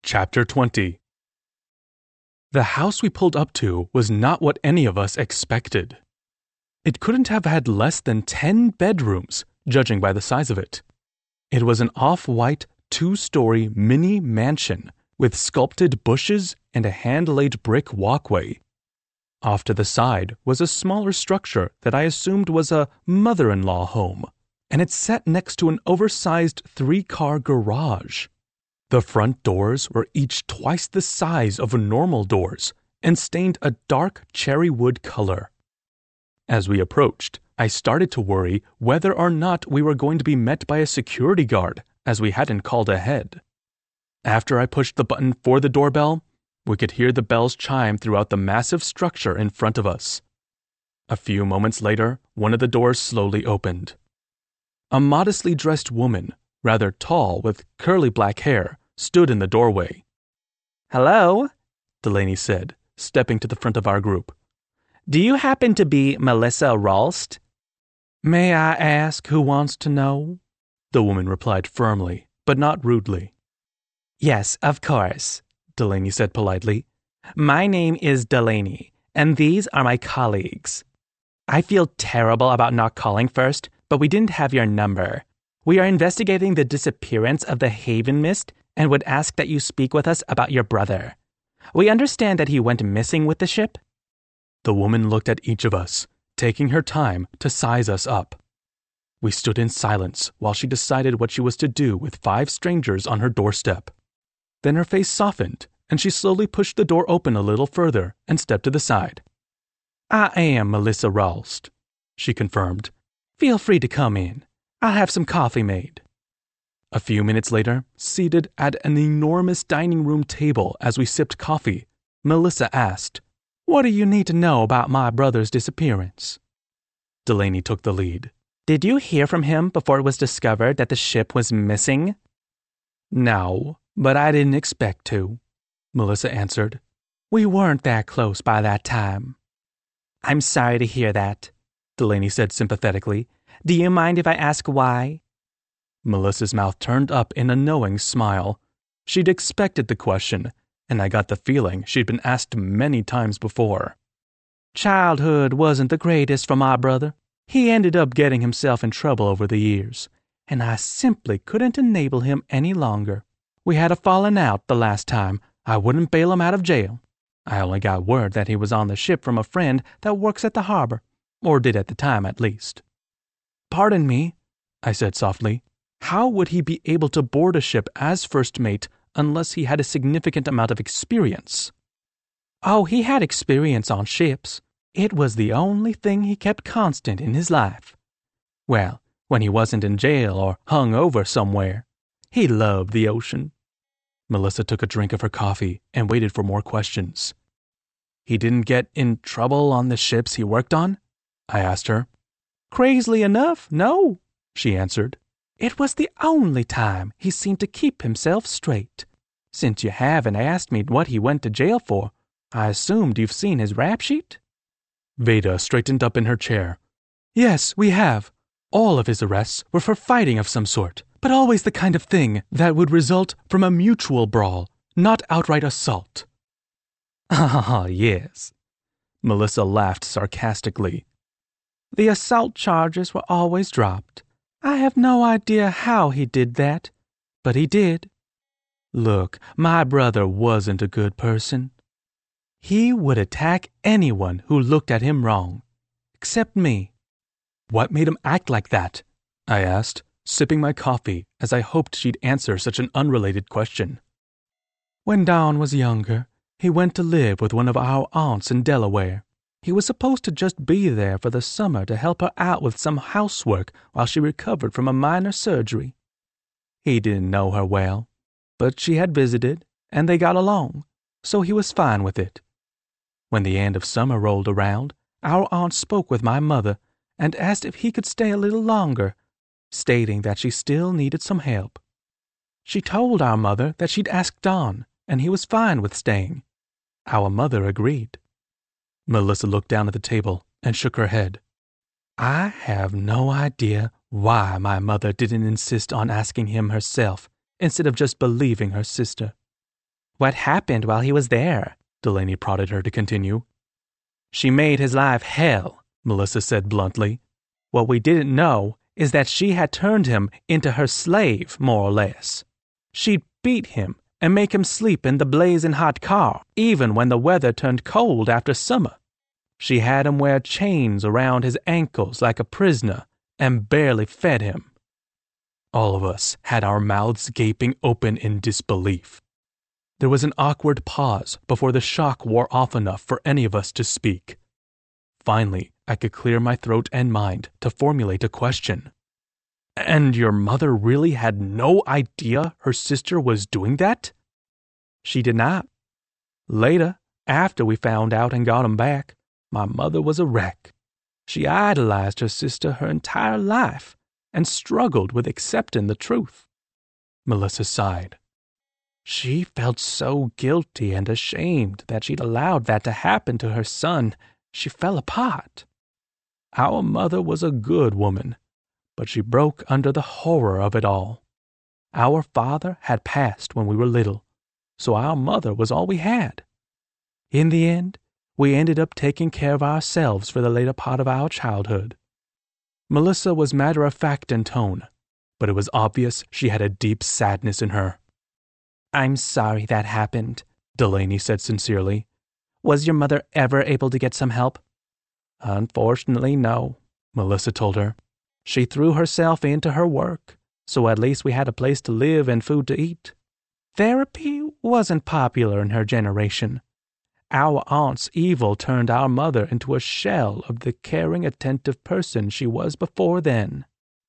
Chapter 20. The house we pulled up to was not what any of us expected. It couldn't have had less than 10 bedrooms, judging by the size of it. It was an off-white, 2-story mini mansion with sculpted bushes and a hand-laid brick walkway. Off to the side was a smaller structure that I assumed was a mother-in-law home, and it sat next to an oversized 3-car garage. The front doors were each twice the size of normal doors and stained a dark cherry wood color. As we approached, I started to worry whether or not we were going to be met by a security guard, as we hadn't called ahead. After I pushed the button for the doorbell, we could hear the bells chime throughout the massive structure in front of us. A few moments later, one of the doors slowly opened. A modestly dressed woman, rather tall with curly black hair, stood in the doorway. "Hello," Delaney said, stepping to the front of our group. "Do you happen to be Melissa Ralst?" "May I ask who wants to know?" The woman replied firmly, but not rudely. "Yes, of course," Delaney said politely. "My name is Delaney, and these are my colleagues. I feel terrible about not calling first, but we didn't have your number. We are investigating the disappearance of the Haven Mist and would ask that you speak with us about your brother. We understand that he went missing with the ship." The woman looked at each of us, taking her time to size us up. We stood in silence while she decided what she was to do with 5 strangers on her doorstep. Then her face softened, and she slowly pushed the door open a little further and stepped to the side. "I am Melissa Ralst," she confirmed. "Feel free to come in. I'll have some coffee made." A few minutes later, seated at an enormous dining room table as we sipped coffee, Melissa asked, "What do you need to know about my brother's disappearance?" Delaney took the lead. "Did you hear from him before it was discovered that the ship was missing?" "No, but I didn't expect to," Melissa answered. "We weren't that close by that time." "I'm sorry to hear that," Delaney said sympathetically. "Do you mind if I ask why?" Melissa's mouth turned up in a knowing smile. She'd expected the question, and I got the feeling she'd been asked many times before. "Childhood wasn't the greatest for my brother. He ended up getting himself in trouble over the years, and I simply couldn't enable him any longer. We had a falling out the last time. I wouldn't bail him out of jail. I only got word that he was on the ship from a friend that works at the harbor, or did at the time at least." "Pardon me," I said softly. "How would he be able to board a ship as first mate unless he had a significant amount of experience?" "Oh, he had experience on ships. It was the only thing he kept constant in his life. Well, when he wasn't in jail or hung over somewhere, he loved the ocean." Melissa took a drink of her coffee and waited for more questions. "He didn't get in trouble on the ships he worked on?" I asked her. "Crazily enough, no," she answered. "It was the only time he seemed to keep himself straight. Since you haven't asked me what he went to jail for, I assumed you've seen his rap sheet?" Veda straightened up in her chair. "Yes, we have. All of his arrests were for fighting of some sort, but always the kind of thing that would result from a mutual brawl, not outright assault." "Ah, yes." Melissa laughed sarcastically. "The assault charges were always dropped. I have no idea how he did that, but he did. Look, my brother wasn't a good person. He would attack anyone who looked at him wrong, except me." "What made him act like that?" I asked, sipping my coffee as I hoped she'd answer such an unrelated question. "When Dawn was younger, he went to live with one of our aunts in Delaware. He was supposed to just be there for the summer to help her out with some housework while she recovered from a minor surgery. He didn't know her well, but she had visited, and they got along, so he was fine with it. When the end of summer rolled around, our aunt spoke with my mother and asked if he could stay a little longer, stating that she still needed some help. She told our mother that she'd ask Dawn, and he was fine with staying. Our mother agreed." Melissa looked down at the table and shook her head. "I have no idea why my mother didn't insist on asking him herself instead of just believing her sister. What happened while he was there? Delaney prodded her to continue. She made his life hell, Melissa said bluntly. What we didn't know is that she had turned him into her slave, more or less. She'd beat him and make him sleep in the blazing hot car, even when the weather turned cold after summer. She had him wear chains around his ankles like a prisoner and barely fed him. All of us had our mouths gaping open in disbelief. There was an awkward pause before the shock wore off enough for any of us to speak. Finally, I could clear my throat and mind to formulate a question. And your mother really had no idea her sister was doing that? She did not. Later, after we found out and got him back, my mother was a wreck. She idolized her sister her entire life and struggled with accepting the truth. Melissa sighed. She felt so guilty and ashamed that she'd allowed that to happen to her son. She fell apart. Our mother was a good woman, but she broke under the horror of it all. Our father had passed when we were little, so our mother was all we had. In the end, we ended up taking care of ourselves for the later part of our childhood. Melissa was matter-of-fact in tone, but it was obvious she had a deep sadness in her. I'm sorry that happened, Delaney said sincerely. Was your mother ever able to get some help? Unfortunately, no, Melissa told her. She threw herself into her work, so at least we had a place to live and food to eat. Therapy wasn't popular in her generation. Our aunt's evil turned our mother into a shell of the caring, attentive person she was before then.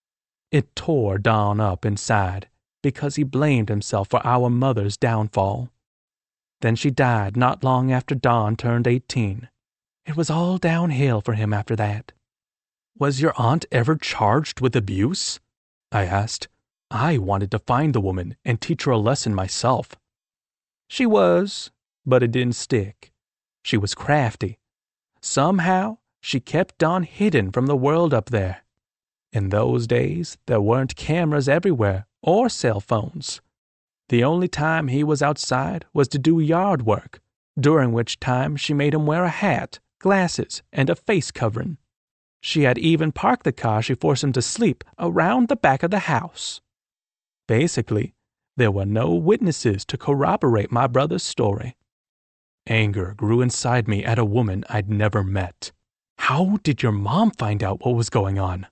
It tore Don up inside because he blamed himself for our mother's downfall. Then she died not long after Don turned 18. It was all downhill for him after that. Was your aunt ever charged with abuse? I asked. I wanted to find the woman and teach her a lesson myself. She was, but it didn't stick. She was crafty. Somehow, she kept Don hidden from the world up there. In those days, there weren't cameras everywhere or cell phones. The only time he was outside was to do yard work, during which time she made him wear a hat, glasses, and a face covering. She had even parked the car she forced him to sleep around the back of the house. Basically, there were no witnesses to corroborate my brother's story. Anger grew inside me at a woman I'd never met. How did your mom find out what was going on?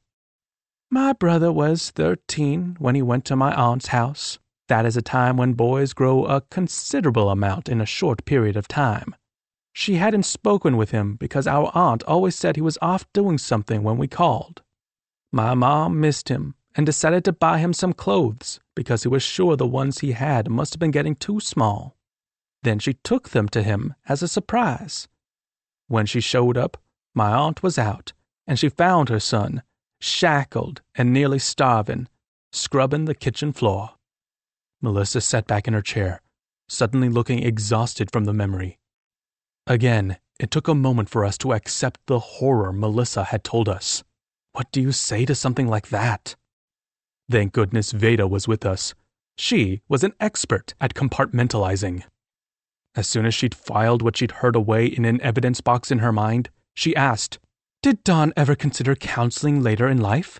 My brother was 13 when he went to my aunt's house. That is a time when boys grow a considerable amount in a short period of time. She hadn't spoken with him because our aunt always said he was off doing something when we called. My mom missed him and decided to buy him some clothes because he was sure the ones he had must have been getting too small. Then she took them to him as a surprise. When she showed up, my aunt was out, and she found her son, shackled and nearly starving, scrubbing the kitchen floor. Melissa sat back in her chair, suddenly looking exhausted from the memory. Again, it took a moment for us to accept the horror Melissa had told us. What do you say to something like that? Thank goodness Veda was with us. She was an expert at compartmentalizing. As soon as she'd filed what she'd heard away in an evidence box in her mind, she asked, Did Don ever consider counseling later in life?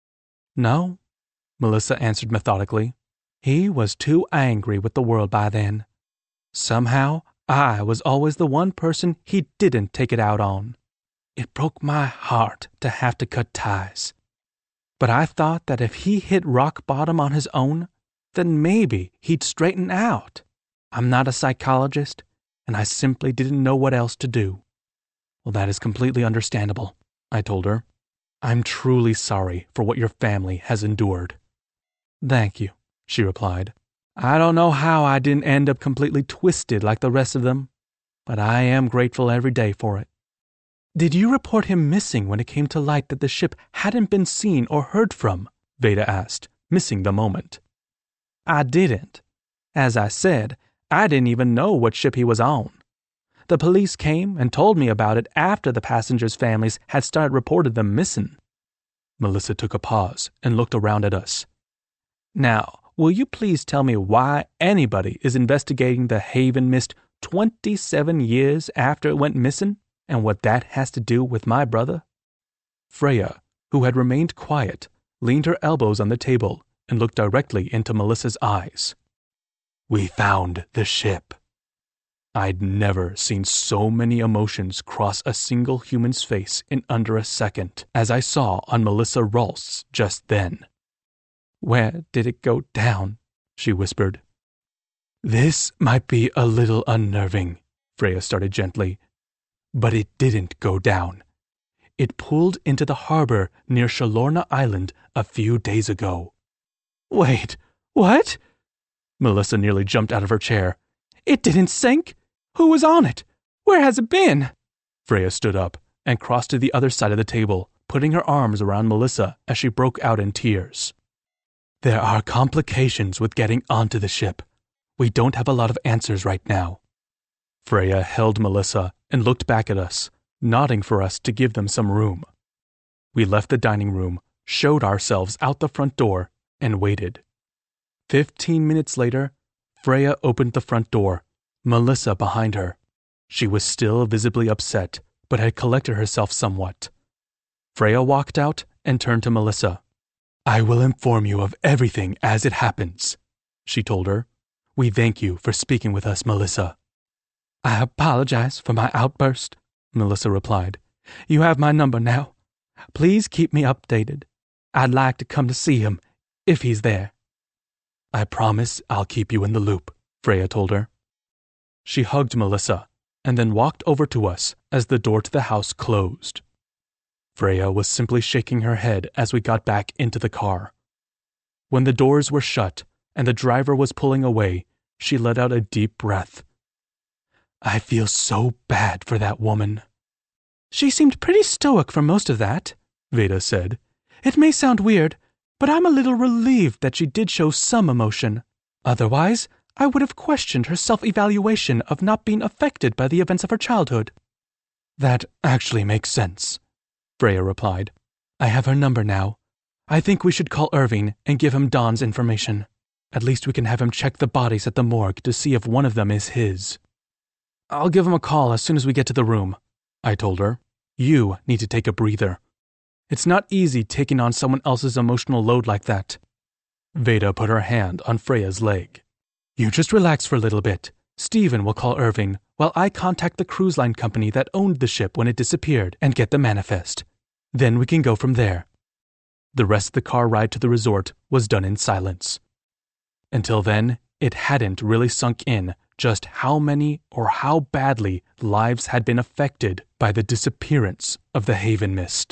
No, Melissa answered methodically. He was too angry with the world by then. Somehow, I was always the one person he didn't take it out on. It broke my heart to have to cut ties. But I thought that if he hit rock bottom on his own, then maybe he'd straighten out. I'm not a psychologist, and I simply didn't know what else to do. Well, that is completely understandable, I told her. I'm truly sorry for what your family has endured. Thank you, she replied. I don't know how I didn't end up completely twisted like the rest of them, but I am grateful every day for it. Did you report him missing when it came to light that the ship hadn't been seen or heard from? Veda asked, missing the moment. I didn't. As I said, I didn't even know what ship he was on. The police came and told me about it after the passengers' families had started reporting them missing. Melissa took a pause and looked around at us. Now, will you please tell me why anybody is investigating the Haven Mist 27 years after it went missing, and what that has to do with my brother?" Freya, who had remained quiet, leaned her elbows on the table and looked directly into Melissa's eyes. "We found the ship." I'd never seen so many emotions cross a single human's face in under a second as I saw on Melissa Rolf's just then. "Where did it go down?" she whispered. "This might be a little unnerving," Freya started gently, "but it didn't go down. It pulled into the harbor near Shalorna Island a few days ago." "Wait, what?" Melissa nearly jumped out of her chair. "It didn't sink? Who was on it? Where has it been?" Freya stood up and crossed to the other side of the table, putting her arms around Melissa as she broke out in tears. "There are complications with getting onto the ship. We don't have a lot of answers right now." Freya held Melissa and looked back at us, nodding for us to give them some room. We left the dining room, showed ourselves out the front door, and waited. 15 minutes later, Freya opened the front door, Melissa behind her. She was still visibly upset, but had collected herself somewhat. Freya walked out and turned to Melissa. "I will inform you of everything as it happens," she told her. "We thank you for speaking with us, Melissa." "I apologize for my outburst," Melissa replied. "You have my number now. Please keep me updated. I'd like to come to see him, if he's there." "I promise I'll keep you in the loop," Freya told her. She hugged Melissa and then walked over to us as the door to the house closed. Freya was simply shaking her head as we got back into the car. When the doors were shut and the driver was pulling away, she let out a deep breath. "I feel so bad for that woman." "She seemed pretty stoic for most of that," Veda said. "It may sound weird, but I'm a little relieved that she did show some emotion. Otherwise, I would have questioned her self-evaluation of not being affected by the events of her childhood." "That actually makes sense," Freya replied. "I have her number now. I think we should call Irving and give him Don's information. At least we can have him check the bodies at the morgue to see if one of them is his." "I'll give him a call as soon as we get to the room," I told her. "You need to take a breather. It's not easy taking on someone else's emotional load like that." Veda put her hand on Freya's leg. "You just relax for a little bit. Stephen will call Irving while I contact the cruise line company that owned the ship when it disappeared and get the manifest. Then we can go from there." The rest of the car ride to the resort was done in silence. Until then, it hadn't really sunk in just how many or how badly lives had been affected by the disappearance of the Haven Mist.